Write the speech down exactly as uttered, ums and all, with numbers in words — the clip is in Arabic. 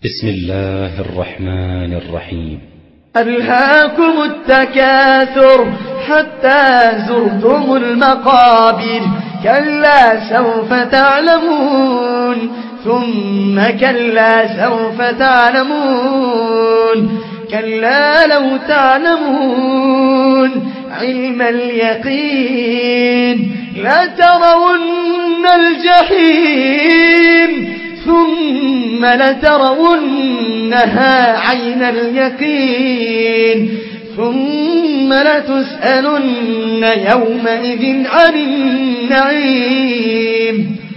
بسم الله الرحمن الرحيم. ألهاكم التكاثر حتى زرتم المقابر، كلا سوف تعلمون ثم كلا سوف تعلمون، كلا لو تعلمون علم اليقين لترون الجحيم ثم لترونها عين اليقين ثم لتسألن يومئذ عن النعيم.